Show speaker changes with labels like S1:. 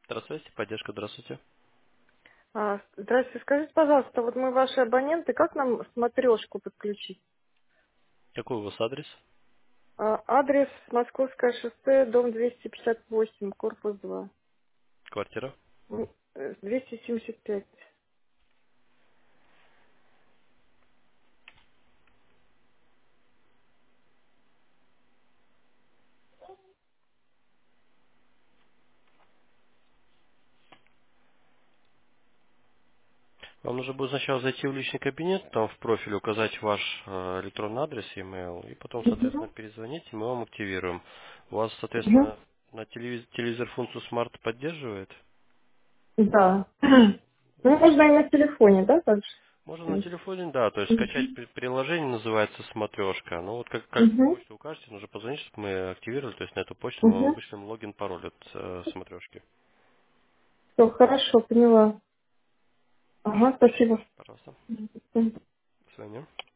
S1: Здравствуйте, поддержка, здравствуйте.
S2: Здравствуйте, скажите, пожалуйста, вот мы ваши абоненты, как нам смотрешку подключить?
S1: Какой у вас адрес?
S2: Адрес Московское шоссе, дом 258, корпус 2,
S1: Квартира?
S2: 275.
S1: Вам нужно будет сначала зайти в личный кабинет, там в профиле указать ваш электронный адрес, email, и потом, соответственно,
S2: Мгм.
S1: перезвонить, и мы вам активируем. У вас,
S2: Мгм.
S1: соответственно, на телевизор функцию Smart поддерживает?
S2: Да. Ну, можно и на телефоне, да, также?
S1: Можно на телефоне, да, то есть скачать
S2: Мгм.
S1: приложение, называется «Смотрешка». Ну вот как
S2: Мгм.
S1: почту укажете, нужно позвонить, чтобы мы активировали, то есть на эту почту мы вам
S2: Мгм.
S1: вышлем логин, пароль от «Смотрешки».
S2: Все, хорошо, поняла. Ага, спасибо.
S1: Пожалуйста.
S2: Мгм.
S1: До свидания.